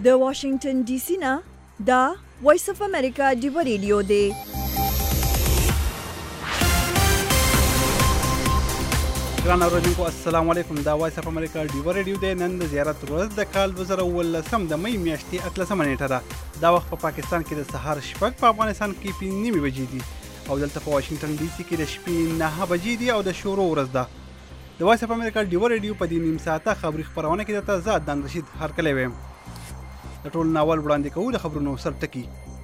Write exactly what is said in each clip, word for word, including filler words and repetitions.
د واشنگټن ډي سي نه دا وایس اف امریکا ډیو ریډیو دی. ګران اوریدونکو السلام علیکم. دا وایس اف امریکا ډیو ریډیو دی. نن د زیارت ورځ د کال دوه زره اوولسم د مې میاشتې اتلسمه نیټه ده. دا وخت په پاکستان کې د سهار شپږ، په افغانستان کې پنځه نیمې بجې دي او دلته په واشنگټن ډي سي کې د شپې نهه بجې دي او د شروع ورځ ده. د وایس اف امریکا ډیو ریډیو په دې نیم ساعته خبري خپرونه کې درته زه عدنان رشید هرکلی ویم. د ټول ناول وړاندې کوو د خبرونو سرټکي.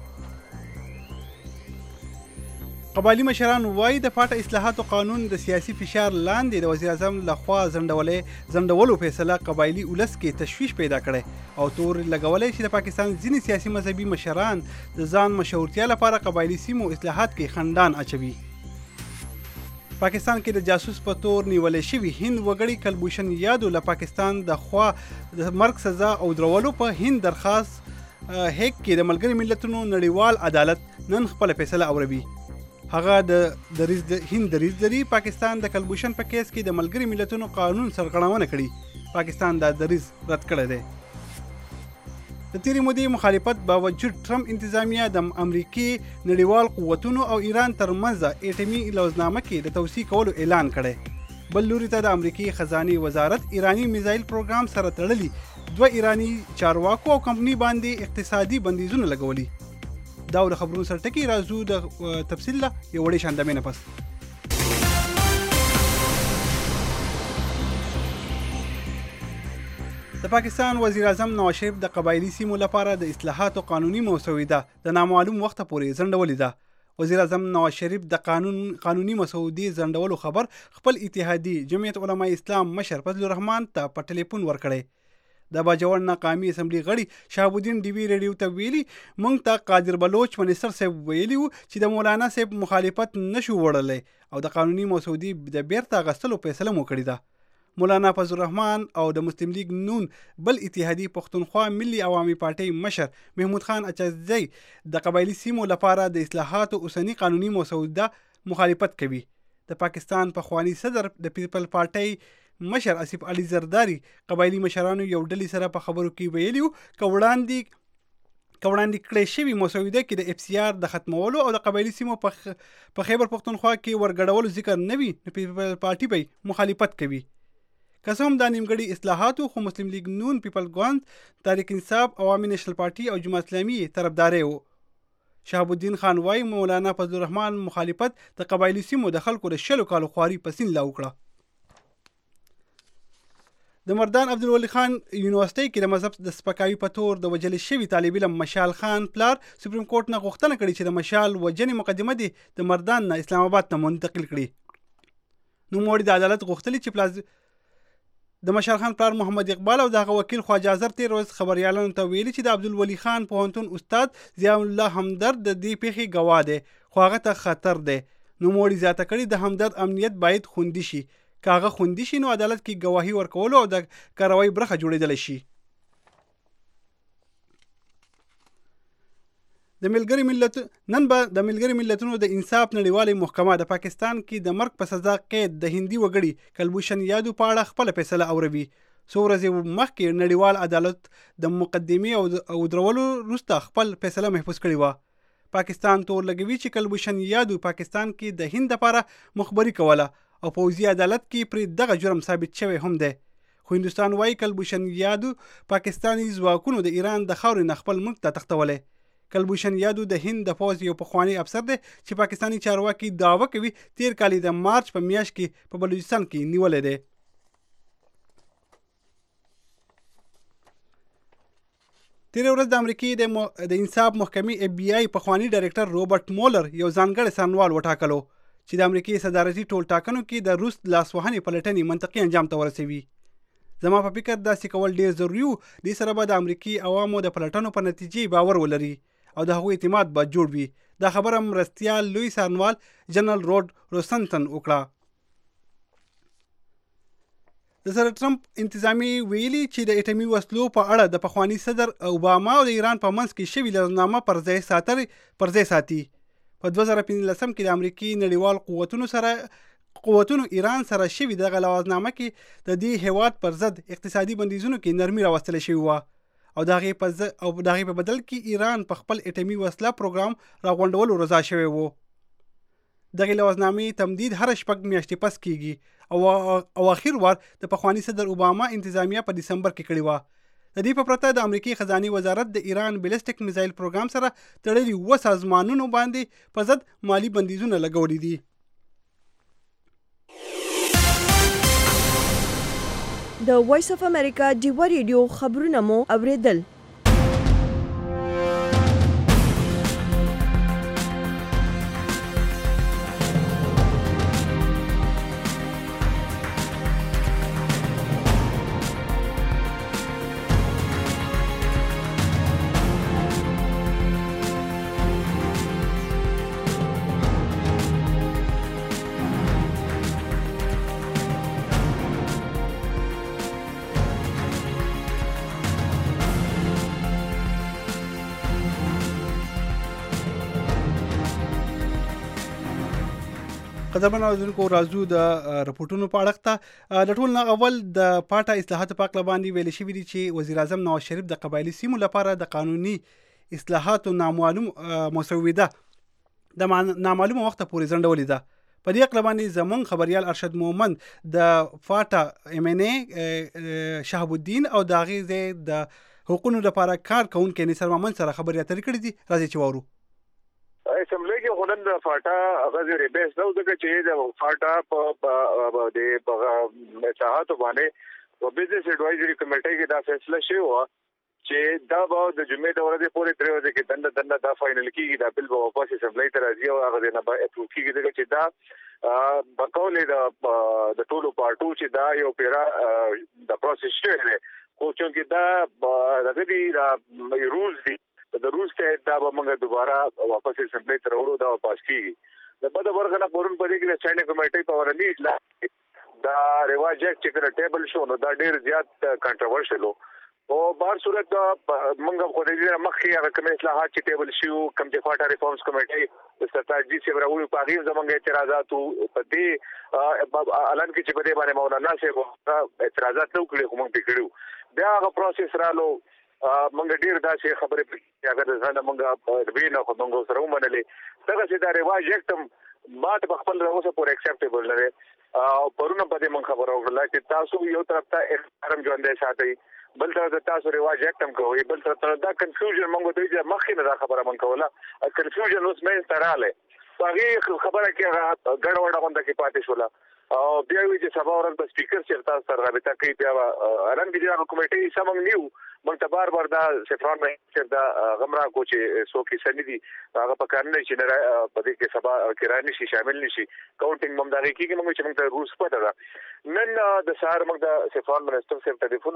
قبایلي مشران وایي د پاټه اصلاحاتو قانون د سیاسي فشار لاندې د وزیر اعظم لخوا ځنډولې ځنډولو فیصله قبایلي ولس کې تشویش پیدا کړی او تور لګولی چې د پاکستان ځینې سیاسي مذهبي مشران د ځان مشهورتیا لپاره قبایلي سیمو اصلاحات کې خنډان اچوي. پاکستان کې د جاسوس په تور نیولې شوي هند وګړي کلبوشن یادو له پاکستان د خوا د مرګ سزا او درولو په هند درخواست هیګ کې د ملګري ملتونو نړیوال عدالت نن خپل فیصله اوروي. هغه د دریز د هند دریز لري پاکستان د کلبوشن په کیس کې د ملګري ملتونو قانون سرغړونه کړي. پاکستان دا دریز رد کړی دی. د تیرې مودې مخالفت باوجود ټرمپ انتظامیه د امریکای نړیوال قوتونو او ایران ترمنځ اټومي لوزنامه کې د توسيع کولو اعلان کړی. بل لوري ته د امریکای خزانه وزارت ایرانی میزایل پروګرام سره تړلي دوه ایرانی چارواکو او کمپنی باندې اقتصادي بندیزونه لګولي. دا د خبرونو سرټکی راځو د تفصیل له یو وړې شاندمې نه پس. د پاکستان وزیر اعظم نواز شریف د قبایلي سیمو لپاره د اصلاحاتو قانوني مسوده د نامعلوم وخت پورې ځنډولې ده. وزیر اعظم نواز شریف د قانون قانوني مسودې ځنډولو خبر خپل اتحادي جمعیت علماء اسلام مشر فضل الرحمن ته په ټلیفون ورکړی. د باجوړ قومي اسمبلی غړي شهاب الدین ډیوی ریډیو ته ویلي موږ ته قادر بلوچ منستر صاحب ویلي وو چې د مولانا صاحب مخالفت نشو وړلی او د قانوني مسودې د بیرته اخیستلو فیصله مو کړې ده. مولانا فضل الرحمن او د مسلم لیگ نون بل اتحادي پښتونخوا ملي عوامي پارټي مشر محمود خان اچازي د قبایلي سیمو لپاره د اصلاحاتو اوسنی قانوني مسوده مخالفت کوي. د پاکستان پخوانی صدر د پیپل پارټي مشر اسف علي زرداری قبایلی مشرانو یو ډلې سره په خبرو کې ویلیو کوړاندې کوړاندې کړې شوی مسوده کې د اف سی آر د ختمولو او د قبایلی سیمو په خیبر پښتونخوا کې ورګډولو ذکر نه وي. د پیپل پارټي به مخالفت کوي. که څه هم دا نیمګړي اصلاحاتو خو مسلم لیگ نون پیپل ګوند تحریک انصاف عوامي نېشنل پارټي او جماعت اسلامي طرفداري وو. شهاب الدین خان وايي مولانا فضل الرحمن مخالفت د قبایلی سیمو د خلکو د شلو کالو خواري پسین لا وکړه. د مردان عبدالولي خان یونیورسيټي کې د مذهب د سپکاوي په تور د وجل شوي طالب علم مشال خان پلار سپریم کورټ نه غوښتنه کړې چې د مشال وجنې مقدمه دي د مردان نه اسلام آباد ته منتقل کړي. نوموړي د عدالت غوښتلي چې پلاز د مشال خان پلار محمد اقبال او دغه وکیل خواجه اظهر تیر ورځ خبريالانو ته ویلي چې د عبدالولي خان پوهنتون استاد ضیاء الله همدرد د دې پیښې گواه دی خو هغه ته خطر دی. نوموړي زیاته کړي د همدرد امنیت باید خوندي شي. کاغه خوندي شي نو عدالت کې گواهی ورکول او د کاروایی برخه جوړېدل شي. د ملګری ملت نن به د ملګری ملتونو د انصاف نړیوالې محکمه د پاکستان کې د مرګ په سزا قید د هندي وګړي کلبوشن یادو په اړه خپل فیصله اوروي. څو ورځې مخکې نړیوال عدالت د مقدمې او درولو وروسته خپل فیصله محفوظ کړې وه. پاکستان تور لګوي چې کلبوشن یادو پاکستان کې د هند لپاره مخبري کوله او پوځي عدالت کې پر دغه جرم ثابت شوی هم دی. خو هندوستان وايي کلبوشن یادو پاکستاني ځواکونو د ایران د خاورې نه خپل ملک ته تښتولی. کلبوشن یادو د هند د پوځ یو پخوانی افسر دی چې پاکستاني چارواکي دعوه کوي تیر کال د مارچ په میاشت کې په بلوچستان کې نیولې دی. تیر ورځ د امریکای د م... د انصاف محکمې اف بی آی پخوانی ډایرکټر روبرټ مولر یو ځانګړی څارنوال وټاکلو چې د امریکای صدارتي ټول ټاکنو کې د روس لاسوهنې پلټنې منطقي انجام ته ورسوي. زما په فکر داسې کول ډیر ضروري وو. دې سره به د امریکای عوامو د پلټنو په نتیجې باور ولري او د هغوی اعتماد به جوړ وي. دا خبره مرستیال لوی څارنوال جنرال روډ روسنټن وکړه. د سره ټرمپ انتظامی ویلي چې د اټومي وسلو په اړه د پخوانی صدر اوباما او د ایران په منځ کې شوی لړزنامه پر ځای ساتل پر ځای ساتي. په دوه زره پنځلسم کې د امریکای نړیوال قوتونو سره قوتونو ایران سره شوی دغه لوازنامه کې د دې هیواد پر ضد اقتصادي بندیزونو کې نرمي راوستل شوی و او د هغې په ز- او د هغې په بدل کې ایران په خپل اټومي وسله پروګرام راغونډولو رضا شوی و. دغې لوزنامې تمدید هر شپږ میاشتې پس کیږي او او اخیر وار د پخوانی صدر اوباما انتظامیه په دسمبر کې کړی و. د دې په پرته د امریکای خزانه وزارت د ایران بیلسټیک میزایل پروګرام سره تړلي و سازمانونو باندې په ضد مالی بندیزونه لګولي دي. د وایس اف امریکا ډیوا ریډیو خبرونه مو اوریدل. قدرمن اوریدونکو راځو د رپورټونو په اړه ته د ټول نه اول د پاټا اصلاحاتو په اړه باندې ویل شوی دی چې وزیر اعظم نواز شریف د قبایلی سیمو لپاره د قانوني اصلاحاتو نامعلوم مسوده د نامعلومه وخت پورې ځنډولې ده. په دې اړه باندې زمون خبريال ارشد مومن د فاټا ام ان ای شهاب الدین او د غیزه د حقوقو لپاره کار کوونکي نثر مامن سره خبرې اترې کړې دي. راځي چې وورو اسمبلی کې خلند فاټا غزر بیس نو دغه چې د فاټا په د اصلاحاتو باندې او بزنس ایڈوایزری کمیټې کې دا فیصله شوی و چې دا به د جمعې د ورځې پورې تر ورځې کې دنده دنده دا فائنل کیږي دا بل به واپس اسمبلی ته راځي او هغه نه به اپروو کیږي دغه چې دا بقول د د ټولو پارټو چې دا یو پیرا د پروسس شوی خو چې دا دغه دی رولز دي د روز ته دا به موږ دوباره واپس اسمبلی ته وروړو دا پاس کیږي د بده ورغه نه پرون پدې کې د سټینډینګ کمیټې په ورني اصلاح دا رواج چې کله ټیبل شو نو دا ډیر زیات کنټروورشل او بهر صورت موږ خو دې مخکې هغه کوم اصلاحات چې ټیبل شو کوم چې فاټا ریفارمز کمیټې د ستاجی سی براوي په غیر زمونږ اعتراضات په دې اعلان کې چې په دې باندې مولانا صاحب اعتراضات نو کړی کوم ته کړو بیا هغه پروسس رالو مونږ ډیر دا چې خبرې پکې اگر ځنه مونږ وینو خو مونږ سره ومنلې دغه چې دا رواج یکتم ما ته خپل راوسه پور اکسپټیبل نه او پرونه په دې مونږ خبرو وکړه چې تاسو یو طرف ته احترام ژوندې ساتي بل طرف ته تاسو رواج یکتم کوي بل طرف ته دا کنفیوژن مونږ ته چې مخې نه خبره مونږ کوله کنفیوژن اوس مې ستراله هغه خبره کې ګډوډه غونډه کې پاتې شوله او بیا وی چې سبا ورځ په سپیکر چې تاسو سره رابطه کوي بیا ارن کې دا کمیټې سمون نیو مونږ ته بار بار دا سفران مې چې دا غمرا کو چې سو کې سنې دي هغه په کار نه چې نه په دې کې سبا کرانی شي شامل نشي کاونټینګ مونږ دا کې مونږ چې مونږ ته روز پته ده نن د سهار مونږ د سفران منسټر سره ټلیفون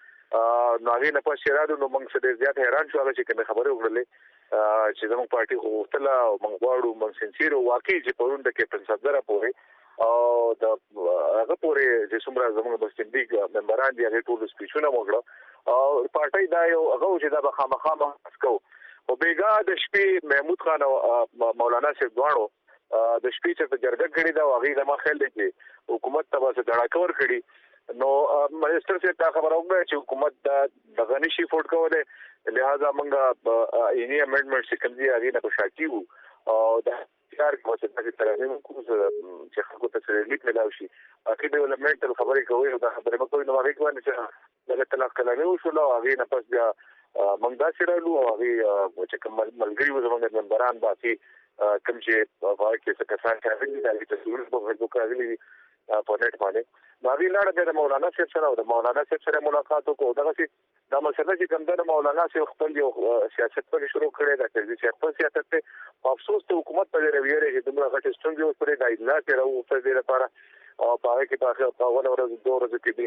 وکړو نو هغه نه پښې راځو نو مونږ څه زیات حیران شو چې کوم خبره وکړلې چې زموږ پارټي خو تل مونږ غواړو مونږ سنسیر او واقعي چې پرون د کیپټن صدره پورې او د هغه پورې چې څومره زموږ د سټینډیګ ممبران دي هغه ټول سپیچونه وکړه او پارټي دا یو هغه چې دا به خامخا مسکو او بیګا د شپې محمود خان او مولانا صاحب دوانو د شپې چې جرګه کړې دا هغه د ما خیال دی چې حکومت ته واسه دړه کور کړي نو منسٹر سے دا خبر اوګه چې حکومت د غنی شي فوټ کوله لہذا موږ یې امندمنت چې کوم دی هغه نه خوشاکي وو او دا کار کوم چې د ترمیم کوم چې خلکو ته سره لیک ملاوي شي اخی ډیولپمنټ خبرې کوي دا خبرې مکوې نو هغه کوي چې دغه طلاق کلامي وشو نو هغه نه پس بیا موږ دا سره لو هغه چې کوم ملګری و زموږ ممبران باقي کوم چې په کې څه کسان چې د دې تصویر په فیسبوک راغلي په نت باندې نو هغه لاره د مولانا صاحب سره او د مولانا صاحب سره ملاقات وکړو دا چې دا مسله چې کوم د مولانا صاحب خپل یو سیاست په شروع کړی دا چې سیاست سیاست ته افسوس ته حکومت په لري چې دومره غټ ستونزې اوس پرې د اجلاس راو په دې لپاره او په هغه کې په په اول ورځ دوه ورځې کې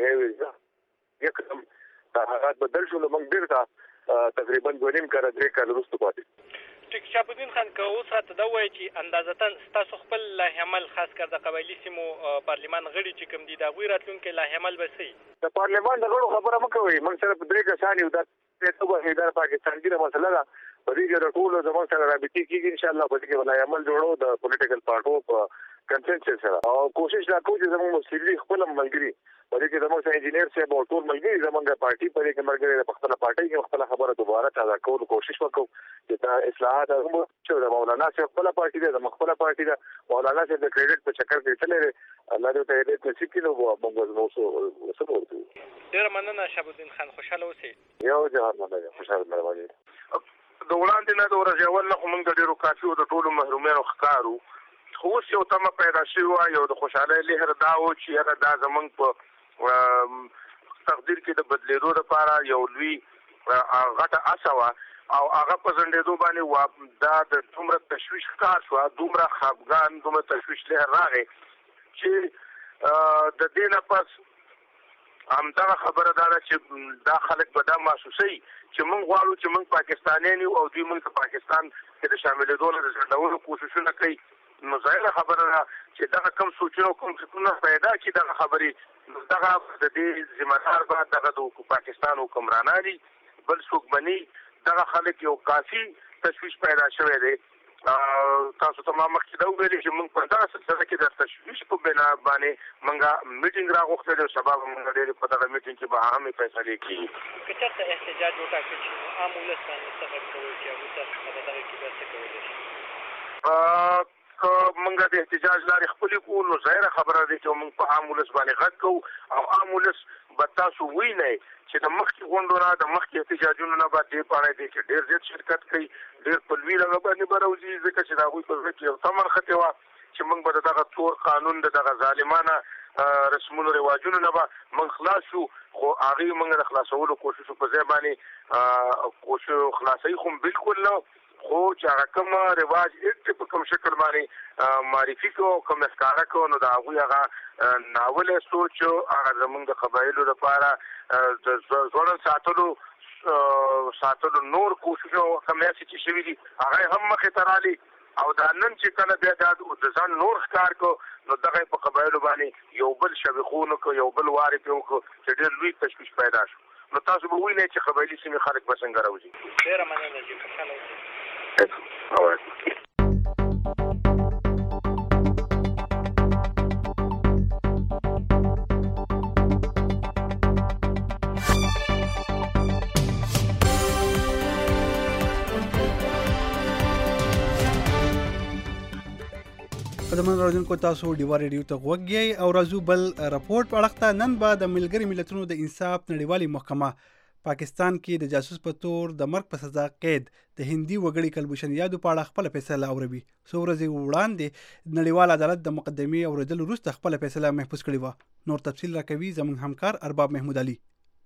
به یکدم دا حالات بدل شول موږ بیرته تقریبا دوه نیم کال درې کال وروسته پاتې ټیک شاپودین خان که اوس راته دا وایي چې اندازتاً ستاسو خپل لایحه عمل خاص کر د قبایلي سیمو پارلمان غړي چې کوم دي د هغوی راتلونکي لایحه عمل به څه د پارلمان د غړو خبره مه کوئ موږ سره په درې کسان یو دا د پاکستان ګیره مسله ده په دې کې د ټولو زموږ سره رابطې کېږي انشاءالله په دې کې لایحه عمل جوړو د پولیټیکل پارټو په کنسنسس سره او کوشش دا کوو چې زموږ مسلمي خپل ملګري په دې کې زموږ انجینیر صاحب او ټول ملګري زموږ پارټي په دې کې مرګره د خپل پارټي کې خپل خبره دوباره تازه کول کوشش وکړو چې دا اصلاحات هم چې د مولانا صاحب خپل پارټي ده د خپل پارټي ده مولانا صاحب د کریډټ په چکر کې تللی الله دې ته دې نصیب کړي نو موږ نو څه څه ورته ډیر مننه شهاب الدین خان خوشاله اوسئ یو جهان مننه خوشاله مرواني د وړاندې نه د ورځې اول نه موږ د ډیرو کافي او د ټولو محرومینو ښکارو خو اوس یو تمه پیدا شوې یو د خوشحالۍ لهر دا و چې هغه دا زمونږ په تقدیر کې د بدلېدو لپاره یو لوی غټه اسه وه او هغه په ځنډېدو باندې دا د دومره تشویش ښکار شوه دومره خفګان دومره تشویش لهر راغی چې د دې نه پس همدغه خبره دا ده چې دا خلک به دا محسوسوي چې موږ غواړو چې موږ پاکستانیان یو او دوی موږ په پاکستان کې د شاملېدو نه د ځنډولو کوششونه کوي نو ظاهره خبره ده چې دغه کم سوچونه کوم فکرونه پیدا کړي دغه خبرې دغه د دې ذمہدار به دغه د پاکستان حکمرانان دي بل څوک بني دغه خلک یو کافي تشویش پیدا شوی دی تاسو ته ما مخکې دا وویلې چې موږ په دغه سلسله کې د تشویش په بنا باندې موږ میټینګ راغوښتی دی او سبا به موږ ډېرې په دغه میټینګ کې به اهمې فیصلې کېږي که چېرته احتجاج وټاکل شي نو عام ولس باندې څه غږ کول چې هغوی تاسو ته په دغه کې بیا څه کولی شي که موږ د احتجاج لارې خپلې کړو نو ظاهره خبره ده چې موږ په عام ولس باندې غږ کوو او عام ولس به تاسو وینئ چې د مخکې غونډو نه د مخکې احتجاجونو نه به دې په اړه دی چې ډېر زیات شرکت کوي ډېر په لوی ډول باندې به راوځي ځکه چې د هغوی په زړه کې یو تمه نښتې وه چې موږ به د دغه تور قانون د دغه ظالمانه رسمونو رواجونو نه به موږ خلاص شو خو هغې موږ د خلاصولو کوشش په ځای باندې کوشش خلاصوي خو بالکل نه خو چې هغه کوم رواج ایکټ په کوم شکل باندې معرفي کو کوم ښکاره کو نو د هغوی هغه ناوله سوچ هغه زموږ د قبایلو لپاره د ځوړن ساتلو ساتلو نور کوششونه کوم یاسې چې شوي دي هغه هم مخې ته رالي او دا نن چې کله بیا دا د ځان نور ښکار کو نو دغه په قبایلو باندې یو بل شبیخونه کو یو بل وارې پې وکړو چې ډېر لوی تشویش پیدا شو نو تاسو به وینئ چې قبایلي سیمې خلک به څنګه راوځي ډېره مننه جي خوشحاله اوسئ All right. قدمن راځونکو تاسو ډیوا ریډیو ته غوږی او راځو بل راپورټ په اړه نن به د ملګری ملتونو د انصاف نړیوالې محکمه پاکستان کې د جاسوس په تور د مرګ په سزا قید د هندي وګړي کلبشن یادو په اړه خپل فیصله اوروي څو ورځې وړاندې نړیوال عدالت د مقدمې اوریدل وروسته خپل فیصله محفوظ کړې و نور تفصیل راکوي زموږ همکار ارباب محمود علي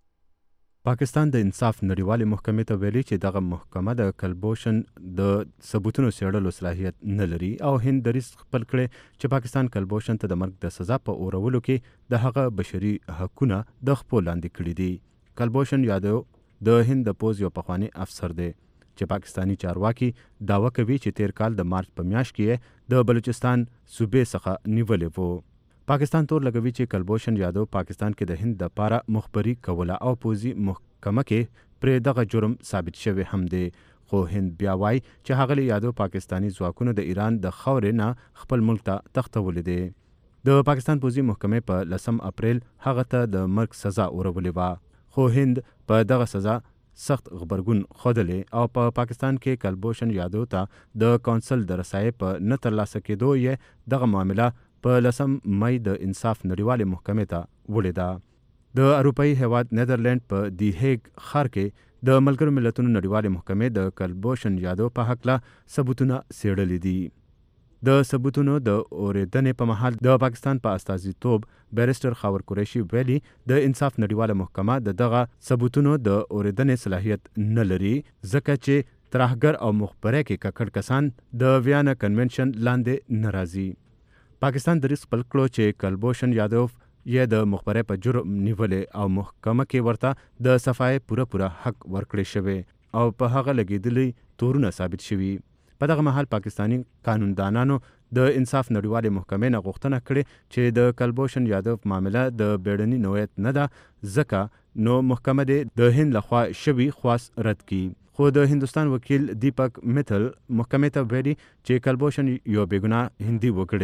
پاکستان د انصاف نړیوالې محکمې ته ویلي چې دغه محکمه د کلبوشن د ثبوتونو څېړلو صلاحیت نه لري او هند دریځ خپل کړی چې پاکستان کلبوشن ته د مرګ د سزا په اورولو کې د هغه بشري حقونه د خپل لاندې کړي دي کلبوشن یادو د هند د پوز یو پخوانی افسر دی چې پاکستانی چارواکي داوا کوي چې تیر کال د مارچ په میاشت کې د بلوچستان صوبې څخه نیولې وو پاکستان تور لګوي چې کلبوشن یادو پاکستان کې د هند د پاره مخبري کوله او پوزي محکمه کې پر دغه جرم ثابت شوی هم دی خو هند بیا وایي چې هغه یادو پاکستانی ځواکونو د ایران د خاورې نه خپل ملک ته تښتولې دي د پاکستان پوزي محکمې په لسم اپریل هغه ته د مرګ سزا اورولې وه خو هند په دغه سزا سخت غبرګون خوده او په پا پاکستان کې کلبوشن یادو ته د کونسل د رسایي په نه ترلاسه کېدو یې دغه معامله په لسم مئی د انصاف نړیوالې محکمې ته وړې ده د اروپایي هیواد نیدرلند په دی هیګ ښار کې د ملګرو ملتونو نړیوالې محکمې د کلبوشن یادو په هکله ثبوتونه څېړلي دي د ثبوتونو د اورېدنې په مهال د پاکستان په استازیتوب بیرسټر خاور قریشي ویلي د انصاف نړیواله محکمه د دغه ثبوتونو د اورېدنې صلاحیت نه لري ځکه چې ترهګر او مخبره کې ککړ کسان د ویانا کنونشن لاندې نه راځي پاکستان دریځ خپل کړو چې کلبوشن یادو یې د مخبره په جرم نیولې او محکمه کې ورته د صفای پوره پوره حق ورکړی شوی او په هغه لګېدلي تورونه ثابت شوي په دغه مهال پاکستانی قانوندانانو د انصاف نړیوالې محکمې نه غوښتنه کړې چې د کلبوشن یادو معامله د بیړني نوعیت نه ده ځکه نو محکمه د هند لخوا شوي خواست رد کړي خو د هندوستان وکیل دیپک میتل محکمې ته ویلي چې کلبوشن یو بېګناه هندي وګړی دی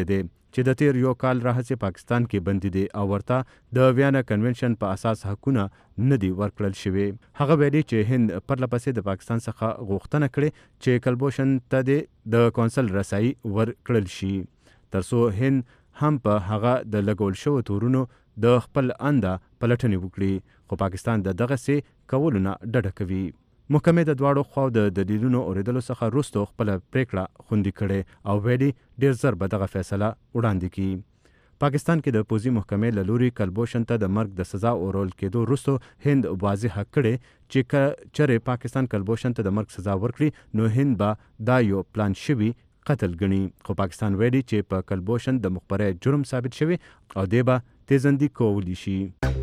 چې د تیر یو کال راهیسې پاکستان کې بندي دي او ورته د ویانا کنونشن په اساس حقونه نه دي ورکړل شوي. هغه ویلي چې هند پرله پسې د پاکستان څخه غوښتنه کړې چې کلبوشن ته د کونسل رسایي ورکړل شي ترڅو هند هم په هغه د لګول شوو تورونو د خپل انده پلټنې وکړي، خو پاکستان د دغسې کولو نه ډډه کوي. محکمې د دواړو خواو د دلیلونو اورېدلو څخه وروسته خپله پریکړه خوندي کړې او ویلي ډېر زر به دغه فیصله وړاندې کړي. پاکستان کې د پوځي محکمې له لوري کلبوشن ته د مرګ د سزا اورول کېدو وروسته هند واضحه کړې چې که چېرې پاکستان کلبوشن ته د مرګ سزا ورکړي نو هند به دا یو پلان شوي قتل ګڼي، خو پاکستان ویلي چې په کلبوشن د مخبرۍ جرم ثابت شوی او دی به تیزندي کولی شي.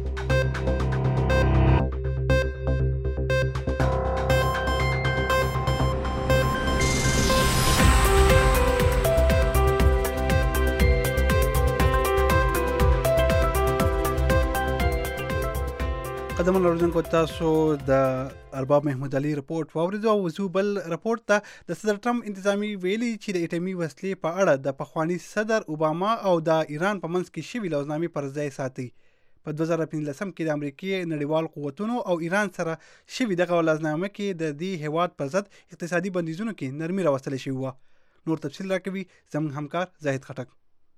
قدم لرونکو تاسو د ارباب محمود علي رپورت واوریدو او وزو بل رپورت ته د صدر ټرمپ انتظامی ویلي چې د اټومي وسلې په اړه د پخوانی صدر اوباما او د ایران په منځ کې شوي لوزنامې پر ځای ساتي. په دوه زره پنځلسم کې د امریکای نړیوال قوتونو او ایران سره شوي دغه لوزنامه کې د دې هیواد پر ضد اقتصادي بندیزونو کې نرمي راوستل شوې وه. نور تفصیل راکوي زموږ همکار زاهد خټک.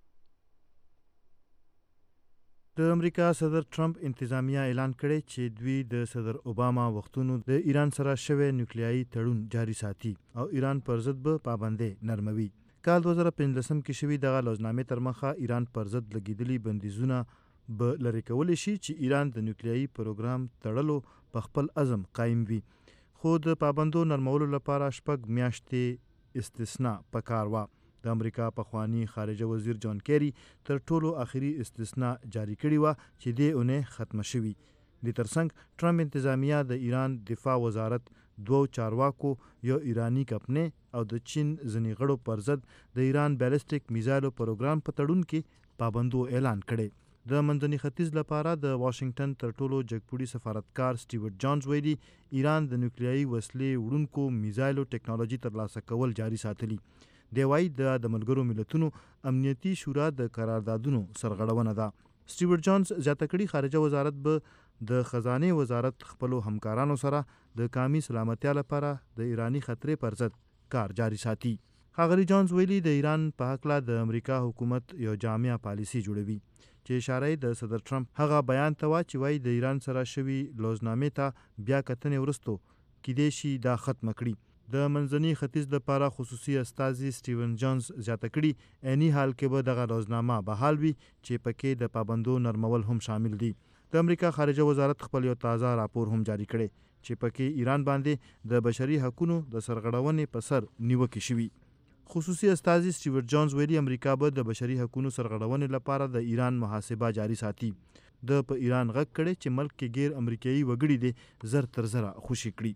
د امریکا صدر ټرمپ انتظامیه اعلان کړی چې دوی د صدر اوباما وختونو د ایران سره شوی نیوکلیایي تړون جاري ساتي او ایران پر ضد به پابندۍ نرموي. کال دوه زره پنځلسم کې شوي دغه لوزنامې تر مخه ایران پر ضد لګېدلي بندیزونه به لرې کولی شي چې ایران د نیوکلیایي پروګرام تړلو په خپل عزم قایم وي، خو د پابندو نرمولو لپاره شپږ میاشتې استثنا پکار وه. د امریکا پخوانی خارجه وزیر جان کیری تر ټولو آخري استثنا جاری کړې وه چې دې اونۍ ختمه شوي. د ترڅنګ ټرمپ انتظامیه د ایران دفاع وزارت دوو چارواکو یو ایرانی کمپنۍ او د چین ځینې غړو پر ضد د ایران بیلسټیک میزایلو پروګرام په تړون کې پابندو اعلان کړی. د منځني ختیځ لپاره د واشنگټن تر ټولو جګپوړي سفارتکار سټیورټ جانز ویلي ایران د نیوکلیایي وسلې وړونکو میزایلو ټیکنالوژي ترلاسه کول جاري ساتلي. دی وایي د ملګرو ملتونو امنیتي شورا د قراردادونو سرغړونه ده. سټیورټ جانز زیاته کړي خارجه وزارت به د خزانې وزارت خپلو همکارانو سره د قومي سلامتیا لپاره د ایرانی خطرې پر ضد کار جاري ساتي. ښاغلي جانز ویلي د ایران په هکله د امریکا حکومت یو جامع پالیسي جوړوي چې اشاره د صدر ټرمپ هغه بیان ته وا چې وایي د ایران سره شوي لوزنامې ته بیا کتنې وروسته کیدای شي دا ختمه کړي. د منځني ختیځ لپاره خصوصي استازي سټیون جانز زیاته کړي عیني حال کې به دغه روزنامه بحال وي چې پکې د پابندو نرمول هم شامل دي. د امریکا خارجه وزارت خپل یو تازه راپور هم جاری کړی چې پکې ایران باندې د بشري حقوقو د سرغړونې په سر نیوکې شوي. خصوصي استازي سټیورټ جانز ویلي امریکا به د بشري حقوقو سرغړونې لپاره د ایران محاسبه جاری ساتي. د په ایران غږ کړی چې ملک کې غیر امریکایي وګړي دي زر تر زره خوشي کړي.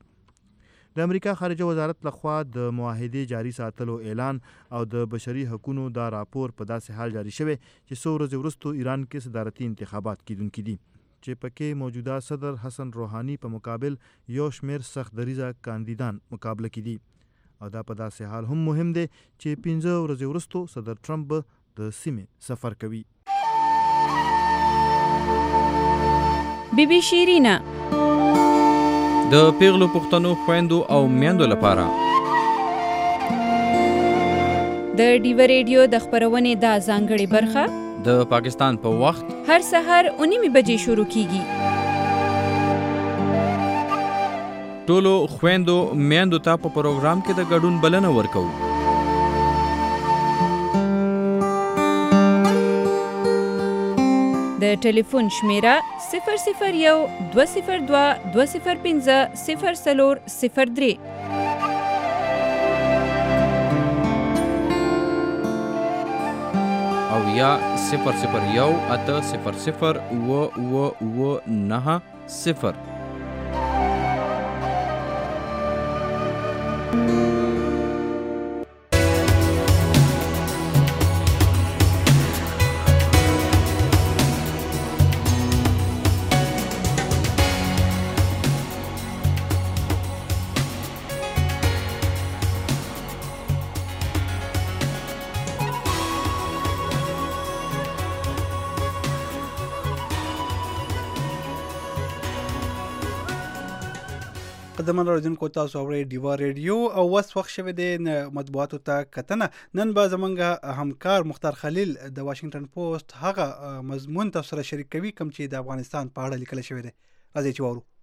د امریکا خارجه وزارت لخوا د معاهدې جاری ساتلو اعلان او د بشري حقوقو دا راپور په داسې حال جاری شوی چې څو ورځې وروسته ایران کې صدارتي انتخابات کیدونکي دي چې پکې موجوده صدر حسن روحاني په مقابل یو شمیر سخت دریزه کاندیدان مقابله کې دي او دا په داسې حال هم مهم دی چې پنځه ورځې وروسته صدر ټرمپ د سیمې سفر کوي. بی بی شیرینا د پیغلو پښتنو خويندو او میندو لپاره د ډیو ریډیو د خبرونې دا ځانګړې برخه د پاکستان په وخت هر سحر اونیمه بجې شروع کیږي. ټولو خويندو میندو ته په پروګرام کې د ګډون بلنه ورکو. د ټلیفون شمیره صفر صفر یو دوه صفر دوه دوه صفر پنځه صفر څلور صفر درې او یا صفر صفر یو اته صفر صفر و و و نه صفر. قدمن راځونکو تاسو اورئ ډیوا ریډیو او وس وخت شوه د مطبوعاتو ته کتنه. نن به زمونږ همکار مختار خلیل د واشنگټن پوسټ هغه مضمون تاسو سره شریک کوي کوم چې د افغانستان په اړه لیکل شوی دی. راځئ چې واورو.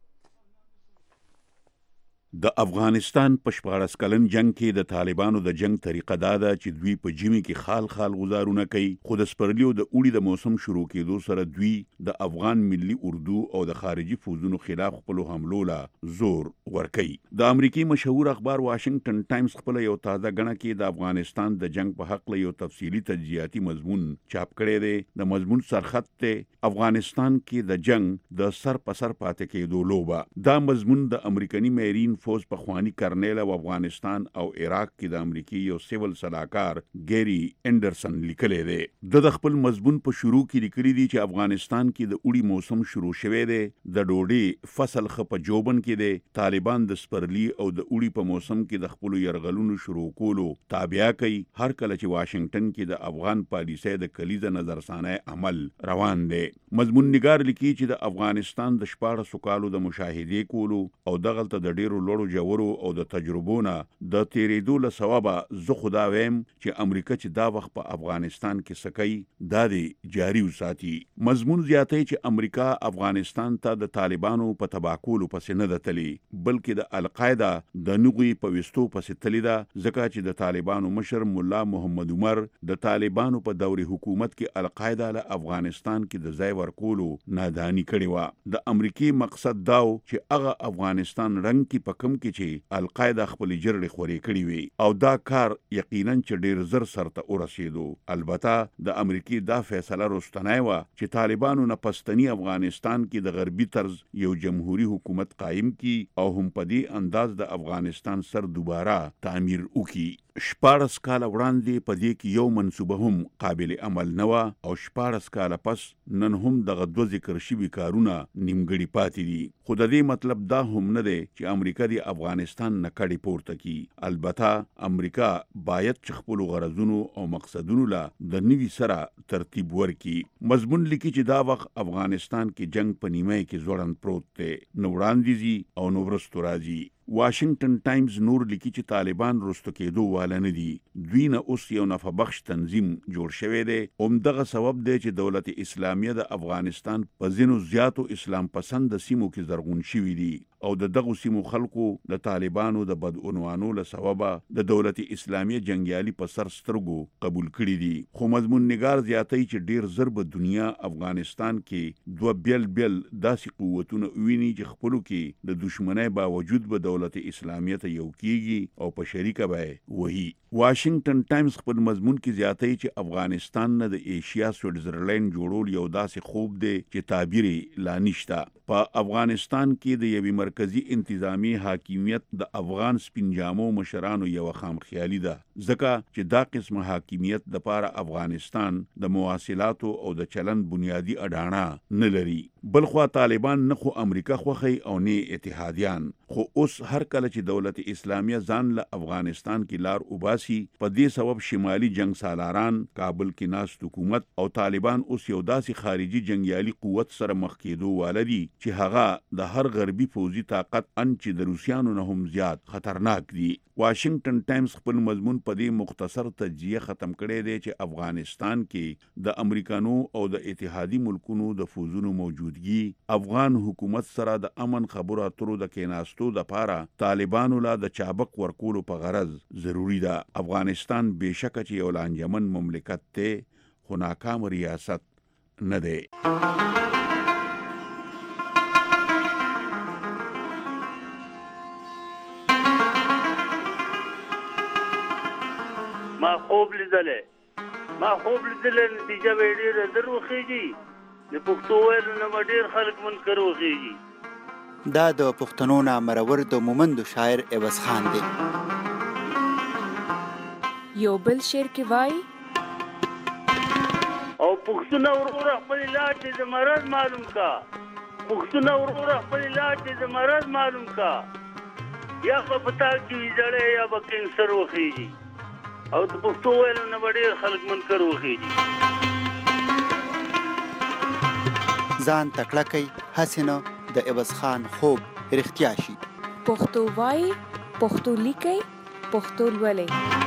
د افغانستان په شپاړس کلن جنگ کې د طالبانو د جنگ طریقه دا ده چې دوی په جمی کې خال خال غزارونه کوي، خو د سپرلیو د اوړي د موسم شروع کېدو سره دوی د افغان ملي اردو او د خارجي فوزونو خلاف خپل حملو له زور ورکوي. د امریکای مشهور اخبار واشنگټن ټایمز خپل یو تازه غنه کې د افغانستان د جنگ په حق له یو تفصیلی تجزیاتی مضمون چاپ کړی دی. د مضمون سرخط ته افغانستان کې د جنگ د سر په سر پاتې کېدو لوبه. دا مضمون د امریکایي میرین فوز په خوانی کرنیل او افغانستان او عراق کې د امریکای یو سیول سلاکار ګری انډرسن لیکلی دی. د خپل مضمون په شروع کې لیکلي دي چې افغانستان کې د اوړي موسم شروع شوی دی، د ډوډۍ فصل خپ جوبن کې دی. طالبان د سپرلی او د اوړي په موسم کې د خپل يرغلونو شروع کولو تابع کوي، هر کله چې واشنگټن کې د افغان پالیسۍ د کلیزه نظرثانه عمل روان دی. مضمون نگار لیکي چې د افغانستان د شپاړسو کالو د مشاهدې کولو او دغلته د ډیرو لوړو جوړو او د تجربونه د تیریدو له سببه زه خدا ویم چې امریکا چې دا وخت په افغانستان کې سکی دا دی جاری وساتي. مضمون زیاتوي چې امریکا افغانستان ته د طالبانو په تباکولو پسې نه ده تللی، بلکې د القاعده د نغوی په وستو پسې تللی ده، ځکه چې د طالبانو مشر مولا محمد عمر د طالبانو په دور حکومت کې القاعده له افغانستان کې د ځای ورکولو نادانی کړې وه. د امریکای مقصد داو چې هغه افغانستان رنگ کې په کم کې چې القاعده خپل جرړې خورې کړې وي، او دا کار یقینا چې ډیر زر سرته ورسېدو. البته د امریکای دا فیصله رستنی وه چې طالبانو نه پستنی افغانستان کې د غربي طرز یو جمهوریت حکومت قائم کی او هم په دې انداز د افغانستان سر دوباره تعمیر وکړي. شپاړس کاله وړاندې په دې کې یو منصوبه هم قابل عمل نه وه، او شپاړس کاله پس نن هم دغه دوه ذکر شوي کارونه نیمګړي پاتې دي. خو د دې مطلب دا هم نه دی چې امریکا د افغانستان نه کډې پورته کړي. البته امریکا باید چې خپلو غرضونو او مقصدونو له د نوي سره ترتیب ورکړي. مضمون لیکي چې دا وخت افغانستان کې جنگ په نیمه کې ځوړند پروت دی، نو وړاندې ځي او نو وروستو راځي. واشنگټن ټایمز نور لیکي چې طالبان رستو کېدو والا نه دي، دوی نه اوس یو نفع بخش تنظیم جوړ شوی دی. همدغه سبب دی چې دولت اسلامیه د افغانستان په ځینو زیاتو اسلام پسند سیمو کې زرغون شوي دي، او د دغو سیمو خلکو د طالبانو د بدعنوانو له سببه د دولت اسلامیه جنگیالي په سر سترګو قبول کړي دي. خو مضمون نگار زیاتوي چې ډیر زر به دنیا افغانستان کې دوه بیل بیل داسې قوتونه ویني چې خپلو کې د دشمنۍ باوجود به دولت اسلامیه ته یو کیږي او په شریکه به وهي. واشنگټن ټایمز خپل مضمون کې زیاتوي چې افغانستان نه د ایشیا سویټزرلینډ جوړول یو داسې خوب دی چې تعبیر لا نشته. په افغانستان کې د یوې مرکزی انتظامی حاکمیت د افغان سپینجامو مشرانو یو خامخیالي ده، ځکه چې دا قسم حاکمیت د پاره افغانستان د مواصلاتو او د چلن بنیادی اډانه نه لري. بلخوا طالبان نه خو امریکا خوخی او نه اتحادیان، خو اوس هر کله چې دولت اسلامیه ځان له افغانستان کې لار وباسي، په دې سبب شمالي جنگ سالاران کابل کې ناست حکومت او طالبان اوس یو داسې خارجي جنگیالي قوت سره مخ کېدو والدي چې هغه د هر غربي فوزي طاقت ان چې د روسیانو نه هم زیات خطرناک دي. واشنگټن ټایمز خپل مضمون په دې مختصر تجزیه ختم کړی دی چې افغانستان کې د امریکانو او د اتحادي ملکونو د فوزونو موجودګي افغان حکومت سره د امن خبرو اترو د کېناستو د پاره طالبانو لا د چابک ورکولو په غرض ضروری ده. افغانستان بېشکه چې یو لانجمن مملکت دی، خو ناکام ریاست نه دی. ما خوب لیدلې ما خوب لیدلې نتیجه به ډېره زر وخېږي، د پښتو ویلو نه به ډېر خلک منکر وخېږي. دا د پښتنو نامرور د مومندو شاعر عوض خان دی. یو بل شعر کې وایي او پښتونه وروره خپل علاج دې د مرض معلوم کا، پښتونه وروره خپل علاج دې د مرض معلوم کا، یا به پتا کې وي زړی یا به کینسر وخېږي، او د پښتو ویلو نه به ډېر خلک منکر وخېږي. ځان تکړه کوي هسې نه د عوض خان خوب رښتیا شي. پښتو وایي، پښتو لیکئ، پښتو لولئ.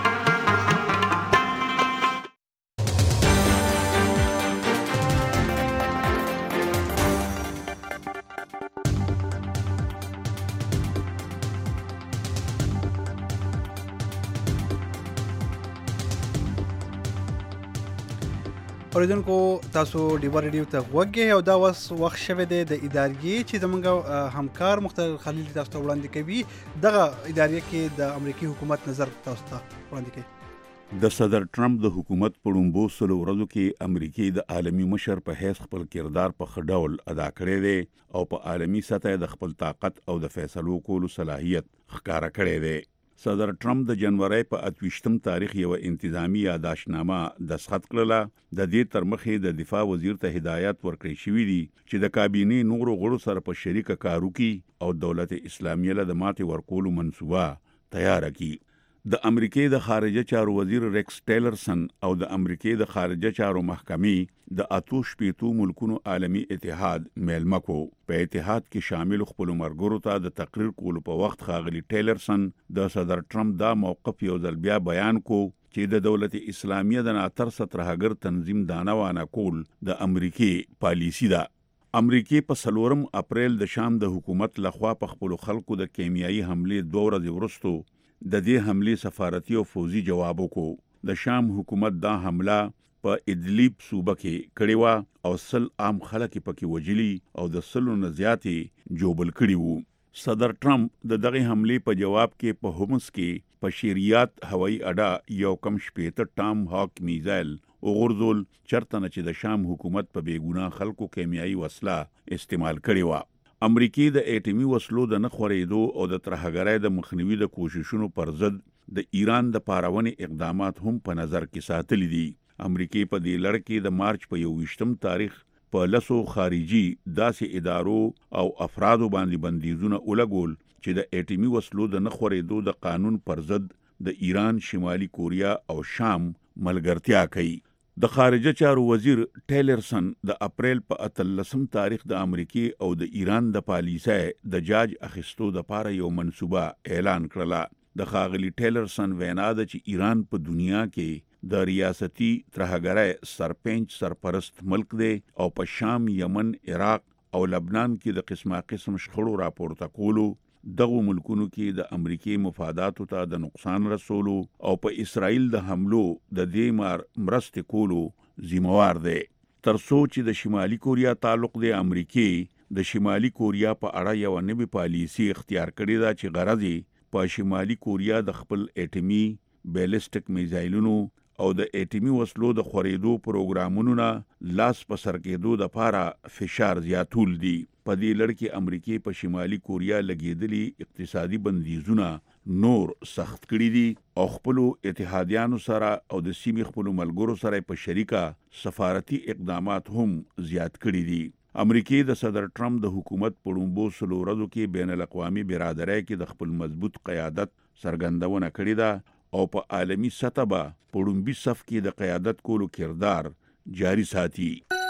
اوریدونکو تاسو ډیوا ریډیو ته غوږی او دا وس وخت شوه دی د ادارې چې زمونږ همکار مختار خلیل تاسو ته وړاندې کوي. دغه ادارې کې د امریکایي حکومت نظر تاسو ته وړاندې کوي. د صدر ټرمپ د حکومت په لومړو سلو ورځو کې امریکای د عالمی مشر په حیث خپل کردار په ښه ډول ادا کړی دی او په عالمی سطح د خپل طاقت او د فیصلو کولو صلاحیت ښکارا کړی دی. صدر ټرمپ د جنوري په اتویشتم تاریخ یو انتظامی یاداشتنامه دستخط کړله. د دې تر مخې د دفاع وزیر ته هدایت ورکړی شوی دی چې د کابینې نورو غړو سره په شریکه کار وکړي او دولت اسلامیه له د ماتې ورکولو منصوبه تیار کړي. د امریکای د خارجه چارو وزیر ریکس ټیلرسن او د امریکای د خارجه چارو محکمې د اتو شپېتو ملکونو عالمی اتحاد میلمکو په اتحاد کې شامل خپل مرګرو ته د تقریر کولو په وخت خاغلی ټیلرسن د صدر ټرمپ دا موقف یو ځل بیا بیان کو چې د دولت اسلامیه د ناترسه ترهګر تنظیم دانوانه کول د امریکای پالیسی ده. امریکای په سلورم اپریل د شام د حکومت لخوا په خپل خلکو د کیمیاوي حمله دوه ورځې وروسته د دې حمله سفارتي او فوزي جواب وکړو. د شام حکومت دا حمله په ادلیب صوبه کې کړې و او سل عام خلک پکې وجلی او د سلو نه زیاتې جوبل کړي وو. صدر ټرمپ د دغه حمله په جواب کې په هومس کې په شریعت هوایي اډه یو کم شپېته ټام هاک میزایل وغورځول چرته نه چې د شام حکومت په بیګناه خلکو کیمیاوي وسله استعمال کړې و. امریکای د اټومي وسلو د نه خورېدو او د ترهګرۍ د مخنیوي د کوششونو پر ضد د ایران د پارونې اقدامات هم په نظر کې ساتلي دي. امریکای په دې لړ کې د مارچ په یوویشتم تاریخ په لسو خارجي داسې ادارو او افرادو باندې بندیزونه ولګول چې د اټومي وسلو د نه خورېدو د قانون پر ضد د ایران، شمالي کوریا او شام ملګرتیا کوي. د خارجه چارو وزیر ټیلرسن د اپریل په اتلسم تاریخ د امریکای او د ایران د پالیسۍ د جاج اخیستو د پاره یو منصوبه اعلان کړله. د خاغلی ټیلرسن وینا ده چې ایران په دنیا کې د ریاستي ترهګرۍ سرپنچ سرپرست ملک دی او په شام، یمن، عراق او لبنان کې د قسمه قسم شخړو راپورته کولو، دغه ملکونو کې د امریکای مفاداتو ته د نقصان رسولو او په اسرائیل د حملو د دې مار مرستې کولو ذمہوار دی. تر څو چې د شمالي کوریا تعلق د امریکای د شمالي کوریا په اړه یو نوې پالیسی اختیار کړې ده چې غرض یې په شمالي کوریا د خپل اټومي بیلسټک میزایلونو او د اټومي وسلو د خورېدو پروګرامونو نه لاس په سر کېدو د پاره فشار زیاتول دي. په دې لړ کې امریکای په شمالي کوریا لګېدلي اقتصادي بندیزونه نور سخت کړي دي او خپل اتحادیانو سره او د سیمې خپل ملګرو سره په شریکه سفارتي اقدامات هم زیات کړي دي. امریکای د صدر ټرمپ د حکومت په لومړو سلو ورځو کې بین الاقوامي برادرۍ کې د خپل مضبوط قیادت څرګندونه کړې ده او په عالمی سطح به په لومړي صف کې د قیادت کولو کردار جاری ساتي.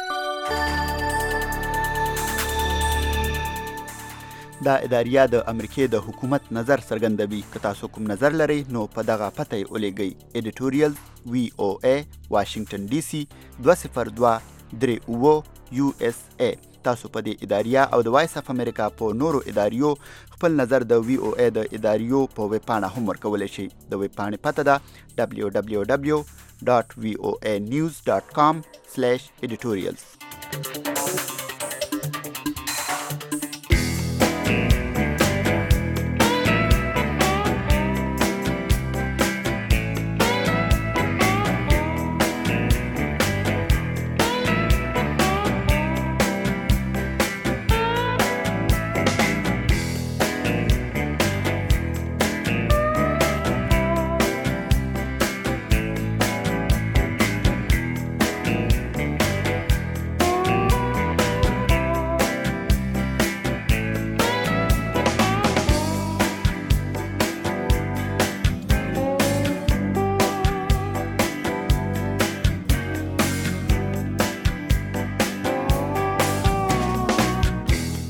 دا اداریه د امریکای د حکومت نظر څرګندوي. که تاسو کوم نظر لرئ نو په دغه پته یې ولیږئ. ایډیټوریال وی او ای واشنگټن ډي سي دوه صفر دوه درې اوه یو اس ای. تاسو په دې اداریه او د وایس اف امریکا په نورو اداریو خپل نظر د وی او ای د اداریو په ویب پاڼه هم ورکولی شئ. د ویب پاڼې پته ده دبلیو دبلیو دبلیو ډاټ وی او ای نیوز ډاټ کام سلیش ایډیټوریالز.